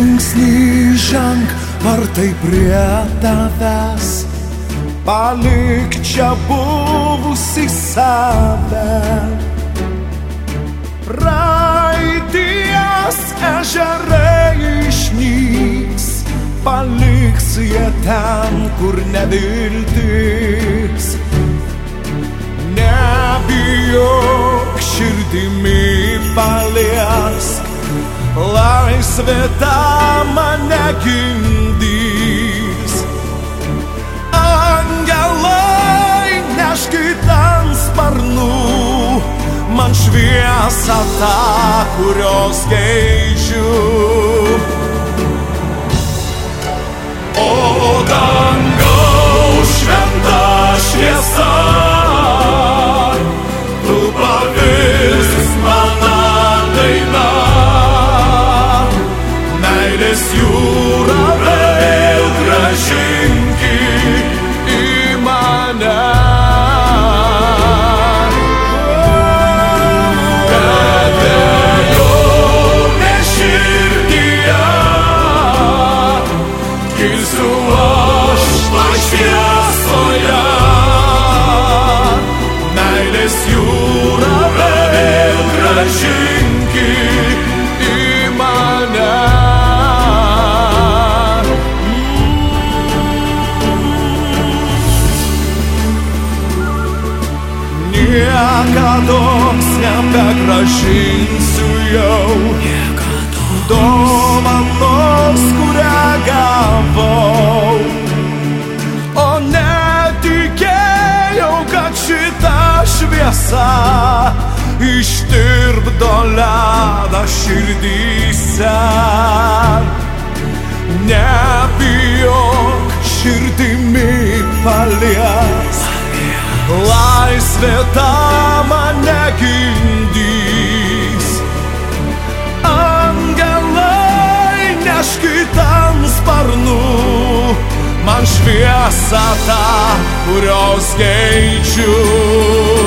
žingsnį ženk, vartai prie tavęs, palik čia buvusi save. Praeities ežerai išnyks, paliks jie ten, kur neviltis. Nebijok, širdimi paliesk, laisvė tą mane gimdys. Angelai neškit ant sparnų man šviesą tą, kurios geidžiu. O dangaus šventa šviesa, tu pavirsk mano daina, meilės jūra vėl grąžinki į mane. Kilsiu aš toj šviesoje, meilės jūra vėl grąžinki į mane. Niekados nebegrąžinsiu jau dovanos, kurią gavau. O netikėjau, kad šita šviesa ištirpdo ledą širdyse. Nebijok, širdimi paliesk, laisvė tą mane gimdys. Neškit ant sparnų man šviesą tą, kurios geidžiu.